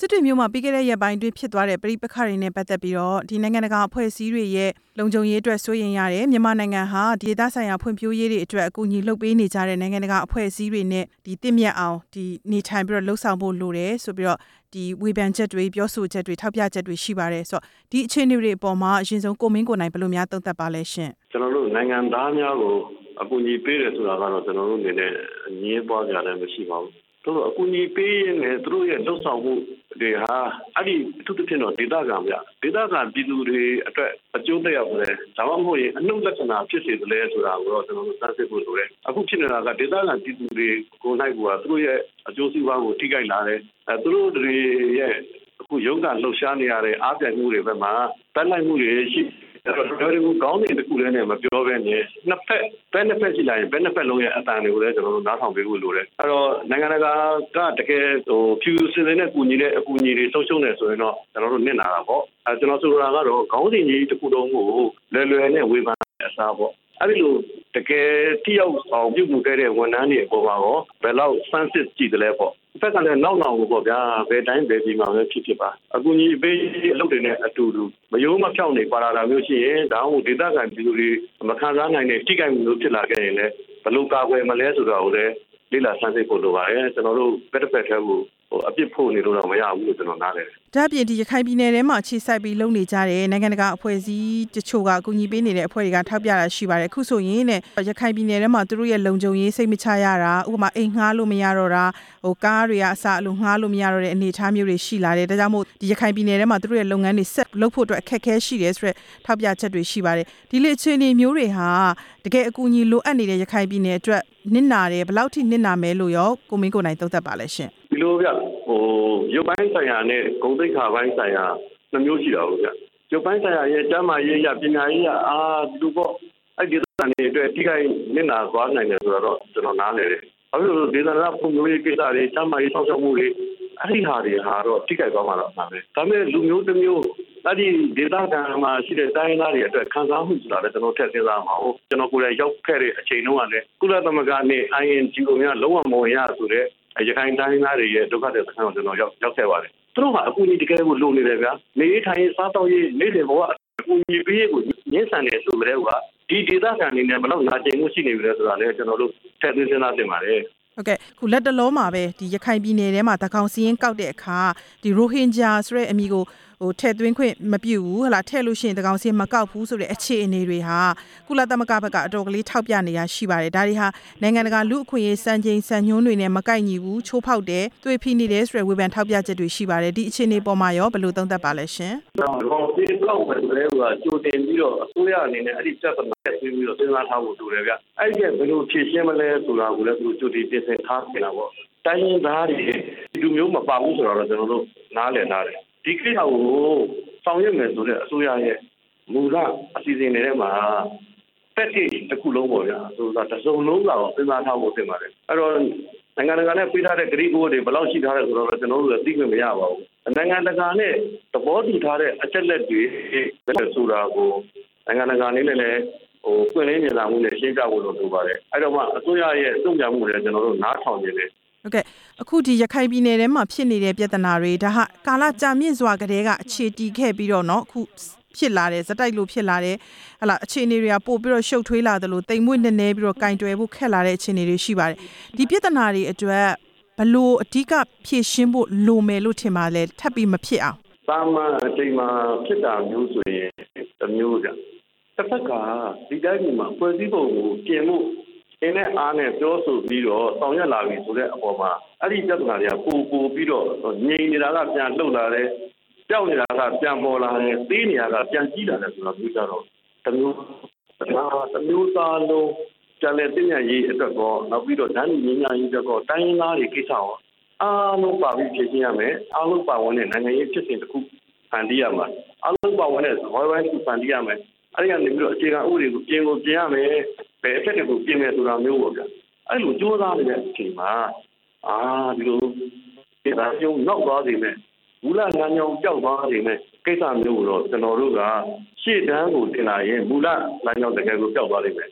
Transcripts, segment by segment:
စစ်တွေမျိုးမှာပြီးခဲ့တဲ့ရက်ပိုင်းတွင်ဖြစ်သွားတဲ့ပြည်ပခါတွေနဲ့ပတ်သက်ပြီးတော့ဒီနိုင်ငံတကာအဖွဲ့အစည်းတွေရဲ့လုံခြုံရေးအတွက်စိုးရိမ်ရတယ်မြန်မာနိုင်ငံဟာဒေသဆိုင်ရာဖွံ့ဖြိုးရေးတွေအတွက်အကူအညီလှုပ်ပေးနေကြတဲ့နိုင်ငံတကာအဖွဲ့အစည်းတွေနဲ့ဒီတင့်မြတ်အောင်ဒီနေထိုင်ပြီးတော့လှုပ်ဆောင်ဖို့လိုတယ်ဆိုပြီးတော့ဒီဝေဖန်ချက်တွေပြောဆိုချက်တွေထောက်ပြချက်တွေရှိပါတယ်ဆိုတော့ဒီအခြေအနေတွေအပေါ်မှာအရင်ဆုံးကိုမင်းကိုနိုင်ဘယ်လိုများသုံးသပ်ပါလဲရှင်ကျွန်တော်တို့နိုင်ငံသားများကိုအကူအညီပေးတယ်ဆိုတာကတော့ကျွန်တော်တို့အနေနဲ့ငြင်းပွားကြတယ်မရှိပါဘူးတို့အကူအညီပေးရင်လည်းသူတို့ရဲ့လှုပ်ဆောင်မှုတွေဟာအဲ့ဒီအထူးသဖြင့်တော့ဒေသခံပြည်သူတွေအတွက်အကျိုးသက်ရောက်တယ်ဒါမှမဟုတ်ရင်အနှုတ်လက္ခဏာဖြစ်စေတယ်လဲဆိုတာကိုတော့ကျွန်တော်တို့စမ်းစစ်ဖို့လိုတယ်အခုဖြစ်နေတာကဒေသခံပြည်သူတွေကိုယ်၌ကသူတို့ရဲ့အကျိုးစီးပွားကိုထိခိုက်လာတယ်သူတို့တွေရဲ့အခုရုံးကလှုပ်ရှားနေရတဲ့အားပြိုင်မှုတွေဘက်မှာတက်လိုက်မှုတွေရှိအဲ့တော့ဒီလိုကောင်းတဲ့တစ်ခုလည်းနဲ့မပြောဘဲနဲ့နှစ်ဖက်ရှိလာရင်ဘယ်နှစ်ဖက်လုံးရဲ့အတန်တွေကိုလည်းကျွန်တော်တို့နားထောင်ပေးဖို့လိုတယ်အဲ့တော့နိုင်ငံတကာကတကယ်ဖြူစင်တဲ့အကူအညီတွေဆုံးရှုံးနေဆိုရင်တော့ကျွန်တော်တို့နစ်နာတာပေါ့ကျွန်တော်ဆိုလိုတာကတော့ခေါင်းစဉ်ကြီးတစ်ခုလုံးကိုလွယ်နဲ့ဝေဖန်အစားပေါ့အဲ့ဒီလိုတကယ်ထိရောက်အောင်ပြုမှုခဲ့တဲ့ဝန်ထမ်းတွေအပေါ်မှာရောဘယ်လောက်စမ်းစစ်ကြည့်တယ်လဲပေါ့တစ်ဖက်ကလည်းနောက်ကိုပေါ့ဗျာဘယ်တိုင်းဘယ်ပြည်မှာပဲဖြစ်ပါအကူအညီပေးအလုပ်တွေနဲ့အတူတူမယိုးမဖြောင်းနေပါလာတာမျိုးရှိရင်ဒါမှမဟုတ်ဒေသခံပြည်သူတွေမခံစားနိုင်တဲ့ထိခိုက်မှုမျိုးဖြစ်လာခဲ့ရင်လည်းဘယ်လိုကာကွယ်မလဲဆိုတာကိုလည်းလေ့လာစမ်းစစ်ဖို့လိုပါတယ်ကျွန်တော်တို့ဘက်တစ်ဖက်ထဲကိုအပြစ်ဖို့နေလို့တော့မရဘူးလို့ကျွန်တော်နားလည်တယ်ဒါ့အပြင်ဒီရခိုင်ပြည်နယ်ထဲမှာအခြေစိုက်ပြီးလုပ်နေကြတဲ့နိုင်ငံတကာအဖွဲ့အစည်းတချို့ကအကူအညီပေးနေတဲ့အဖွဲ့တွေကထောက်ပြတာရှိပါတယ်အခုဆိုရင်ရခိုင်ပြည်နယ်ထဲမှာသူတို့ရဲ့လုံခြုံရေးစိတ်မချရတာဥပမာအိမ်ငှားလို့မရတော့တာကားတွေကအစအလိုငှားလို့မရတော့တဲ့အနေအထားမျိုးတွေရှိလာတယ်ဒါကြောင့်မို့ဒီရခိုင်ပြည်နယ်ထဲမှာသူတို့ရဲ့လုပ်ငန်းတွေဆက်လုပ်ဖို့အတွက်အခက်အခဲရှိတယ်ဆိုတော့ထောက်ပြချက်တွေရှိပါတယ်ဒီလေအခြေအနေမျိုးတွေဟာတကယ်အကူအညီလိုအပ်နေတဲ့ရခိုင်ပြည်နယ်အတွက်နစ်နာတယ်ဘယ်လောက်ထိနစ်နာမယ်လို့ရောကိုမင်းကိုနိုင်သုံးသပ်ပါလဲရှင်ဒီလိုဗျရုပ်ပိုင်းဆိုင်ရာနဲ့ဂုဏ်သိက္ခာပိုင်းဆိုင်ရာနှမျိုးရှိတာဟုတ်ဗျရုပ်ပိုင်းဆိုင်ရာရဲ့ကျန်းမာရေးရပညာရေးရဒီပေါ့အဲ့ဒီဒေသတွေအတွက်ထိခိုက်နစ်နာသွားနိုင်တယ်ဆိုတော့ကျွန်တော်နားလည်တယ်အခုလိုဒေသနာဖွံ့ဖြိုးရေးကိစ္စတွေကျန်းမာရေးဆောင်ရွက်မှုတွေအဲ့ဒီဟာတွေဟာတော့ထိခိုက်သွားမှာတော့ပါပဲဒါပေမဲ့လူမျိုးတစ်မျိုးအဲ့ဒီဒေသခံမှာရှိတဲ့တိုင်းသားတွေအတွက်ခံစားမှုဆိုတာလည်းကျွန်တော်ထည့်သွင်းသားမှာဟုတ်ကျွန်တော်ကိုယ်တိုင်ရောက်ခဲ့တဲ့အချိန်တုန်းကလည်းကုလသမဂ္ဂနဲ့ INGO များလုံးဝမဝင်ရဆိုတဲ့ရခိုင်တိုင်းသားတွေရဲ့ဒုက္ခတွေစခန်းကိုကျွန်တော်ရောက်ခဲ့ပါတယ်သူတို့ကအကူအညီတကယ်ကိုလိုနေတယ်ဗျာနေထိုင်စားတော့ရေးနေတယ်ဘောကအကူအညီပေးရေးကိုညှင်းဆန်နေဆိုကြတဲ့ကဒီဒေသခံတွေနဲ့ဘယ်လောက်နာကျင်မှုရှိနေပြီလဲဆိုတာလည်းကျွန်တော်တို့ထည့်သွင်းစဉ်းစားသင့်ပါတယ်ဟုတ်ကဲ့ခုလက်တလုံးမှာပဲဒီရခိုင်ပြည်နယ်ထဲမှာတကောင်စီရင်ကောက်တဲ့အခါဒီရိုဟင်ဂျာဆိုတဲ့အမည်ကိုထည့်သွင်းခွင့်မပြုဘူးဟလာထည့်လို့ရှိရင်တကောင်စီမကောက်ဘူးဆိုတဲ့အခြေအနေတွေဟာကုလသမဂ္ဂဘက်ကအတော်ကလေးထောက်ပြနေရရှိပါတယ်ဒါတွေဟာနိုင်ငံတကာလူ့အခွင့်အရေးစံချိန်စံညွှန်းတွေနဲ့မကိုက်ညီဘူးချိုးဖောက်တယ်တွေ့ဖိနေတယ်ဆိုတဲ့ဝေဖန်ထောက်ပြချက်တွေရှိပါတယ်ဒီအခြေအနေပေါ်မှာရောဘယ်လိုသုံးသပ်ပါလဲရှင်တော့ဒီကောက်ပဲဆိုတဲ့ကကြိုတင်ပြီးတော့အစိုးရအနေနဲ့အဲ့ဒီပြဿနာဆက်ပြီးတော့စဉ်းစားထားဖို့လိုတယ်ဗျအဲ့ဒီဘယ်လိုဖြေရှင်းမလဲဆိုတာကိုလည်းသူကြိုတင်ပြင်ဆင်ထားနေတာပေါ့တိုင်းရင်းသားတွေဒီမျိုးမပါဘူးဆိုတော့ကျွန်တော်တို့နားလည်ထားတယ်ဒီကိစ္စကိုဆောင်ရွက်မယ်ဆိုတဲ့အစိုးရရဲ့မူလအစီအစဉ်တွေထဲမှာ package တစ်ခုလုံးပေါ့ဗျာဆိုတာတစ်စုံလုံးလောက်စဉ်းစားထားဖို့တင်ပါတယ်အဲ့တော့နိုင်ငံတကာနဲ့ပေးထားတဲ့ဂရိကိုတွေဘယ်လောက်ရှိထားလဲဆိုတော့ကျွန်တော်တို့လည်းသိခွင့်မရပါဘူးနိုင်ငံတကာနဲ့သဘောတူထားတဲ့အချက်လက်တွေဆိုတာကိုနိုင်ငံတကာအနေနဲ့လည်းပွင့်လင်းမြင်သာမှုနဲ့ရှင်းပြဖို့လိုပါတယ်အဲ့တော့မှအစိုးရရဲ့တုံ့ပြန်မှုတွေကျွန်တော်တို့နားထောင်နေတယ်ဟုတ်ကဲ့အခုဒီရခိုင်ပြည်နယ်ထဲမှာဖြစ်နေတဲ့ပြဿနာတွေဒါဟာကာလကြာမြင့်စွာကတည်းကအခြေတည်ခဲ့ပြီးတော့เนาะအခုဖြစ်လာတယ်ဇက်တိုက်လို့ဖြစ်လာတယ်ဟလာအခြေအနေတွေကပို့ပြီးတော့ရှုပ်ထွေးလာတယ်လို့တိမ်မွေ့နေပြီးတော့ကင်တွယ်ဖို့ခက်လာတဲ့အခြေအနေတွေရှိပါတယ်ဒီပြဿနာတွေအတွက်ဘလို့အဓိကဖြေရှင်းဖို့လိုမယ်လို့ထင်ပါလဲထပ်ပြီးမဖြစ်အောင်သာမန်အချိန်မှာဖြစ်တာမျိုးဆိုရင်တစ်မျိုးကြတစ်ဖက်ကဒီတိုင်းမှာဖွဲ့စည်းပုံကိုပြင်ဖို့အင်းနဲ့အားနဲ့ပြောဆိုပြီးတော့ဆောင်ရွက်လာပြီဆိုတဲ့အပေါ်မှာအဲ့ဒီပြဿနာတွေကပိုပြီးတော့ငြိမ်နေတာကပြန်လှုပ်လာတယ်ကြောက်နေတာကပြန်ပေါ်လာတယ်သေးနေတာကပြန်ကြီးလာတယ်ဆိုတော့ပြောကြတော့တမျိုးသားလုံးကြံတဲ့တင်ညာရေးအတွက်ကောနောက်ပြီးတော့ဓာတ်ညဉ့်ညာရေးအတွက်ကောတိုင်းရင်းသားတွေကိစ္စရောအားလုံးပါပြီးဖြည့်ရှင်းရမယ်အားလုံးပါဝင်တဲ့နိုင်ငံရေးဖြစ်စဉ်တစ်ခုဖန်တီးရမှာအားလုံးပါဝင်တဲ့ဝိုင်းဝိုင်းဖန်တီးရမယ်အဲ့ဒီကနေပြီးတော့အခြေခံဥပဒေကိုပြင်ရမယ်ဘယ်အချက်တွေကိုပြင်မယ်ဆိုတာမျိုးပေါ့ဗျာအဲ့လိုကြိုးစားနေတဲ့အချိန်မှာဒီလိုဒီအကျုံးနောက်သွားနေမယ်မူလလမ်းကြောင်းကြောက်သွားနေမယ်ကိစ္စမျိုးကိုတော့ကျွန်တော်တို့ကရှေ့တန်းကိုတင်လာရင်မူလလမ်းကြောင်းတကယ်ကိုကြောက်သွားလိမ့်မယ်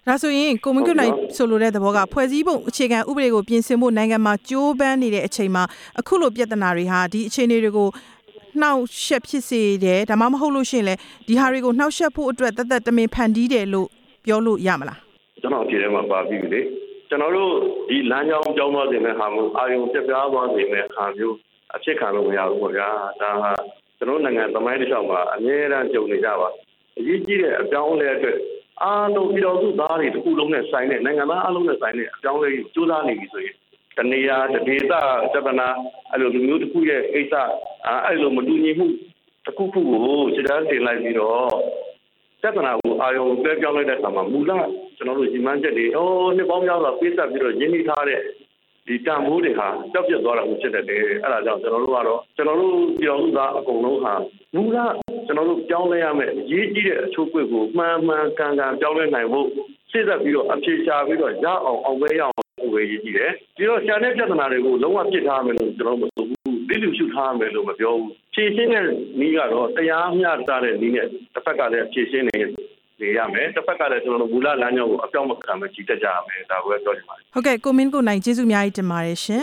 ဒါဆိုရင်ကိုမင်းကိုနိုင်ဆိုလိုတဲ့သဘောကဖွဲ့စည်းပုံအခြေခံဥပဒေကိုပြင်ဆင်ဖို့နိုင်ငံမှာကြိုးပမ်းနေတဲ့အချိန်မှာအခုလိုပြဿနာတွေဟာဒီအခြေအနေတွေကိုနှောက်ယှက်ဖြစ်စေတယ်ဒါမှမဟုတ်လို့ရှိရင်လေဒီဟာတွေကိုနှောက်ယှက်ဖို့အတွက်တသက်တမင်ဖန်တီးတယ်လို့ပြောလို့ရမလားကျွန်တော်အပြေထဲမှာပါပြီးပြီလေကျွန်တော်တို့ဒီလမ်းကြောင်းကြောင်းသွားနေတဲ့ဟာမျိုးအာရုံပြပြသွားနေတဲ့ဟာမျိုးအဖြစ်ခံလို့မရဘူးပေါ့ဗျာဒါဟာကျွန်တော်နိုင်ငံသမိုင်းတစ်လျှောက်မှာအများအားကြုံနေကြပါအရေးကြီးတဲ့အကြောင်းအလဲအတွက်အားလုံးပြည်တော်စုသားတွေတစ်ခုလုံးနဲ့ဆိုင်တဲ့နိုင်ငံသားအားလုံးနဲ့ဆိုင်တဲ့အကြောင်းလေးကိုစူးစမ်းနေပြီဆိုရင်တနေရာဒေသစပနာအဲ့လိုလူမျိုးတစ်ခုရဲ့ကိစ္စအဲ့လိုမတူညီမှုတစ်ခုခုကိုခြေတန်းတင်လိုက်ပြီးတော့စပနာကိုအာရုံပြပြောင်းလိုက်တဲ့အခါမှာမူလကျွန်တော်တို့ညီမချက်တွေနှစ်ပေါင်းများစွာပေးဆက်ပြီးတော့ရင်းနှီးထားတဲ့ဒီတန်ဖိုးတွေဟာကြောက်ပြတ်သွားတာကိုဖြစ်တတ်တယ်အဲ့ဒါကြောင့်ကျွန်တော်တို့ကတော့ကျွန်တော်တို့ပြည်တော်စုသားအကုန်လုံးဟာမူလကျွန်တော်တို့ပြောင်းလဲရမယ်အရေးကြီးတဲ့အချိုးကွက်ကိုမှန်မှန်ကန်ကန်ပြောင်းလဲနိုင်ဖို့စိတ်သက်ပြီးတော့အဖြေရှာပြီးတော့ရအောင်ပဲရအောင်ကိုပဲရေးကြည့်တယ်ပြီးတော့ရှာတဲ့ပြဿနာတွေကိုလုံးဝပြစ်ထားမယ်လို့ကျွန်တော်မဆိုဘူးတိတိကျကျထားမယ်လို့မပြောဘူးဖြည့်ရှင်းတဲ့နည်းကတော့တရားမျှတတဲ့နည်းနဲ့တစ်ဖက်ကလည်းဖြည့်ရှင်းနေရမယ်တစ်ဖက်ကလည်းကျွန်တော်တို့မူလလမ်းကြောင်းကိုအပြောင်းမခံမကြည့်တတ်ကြရမယ်ဒါကိုပဲပြောချင်ပါတယ်ဟုတ်ကဲ့ကိုမင်းကိုနိုင်ကျေးဇူးအများကြီးတင်ပါတယ်ရှင်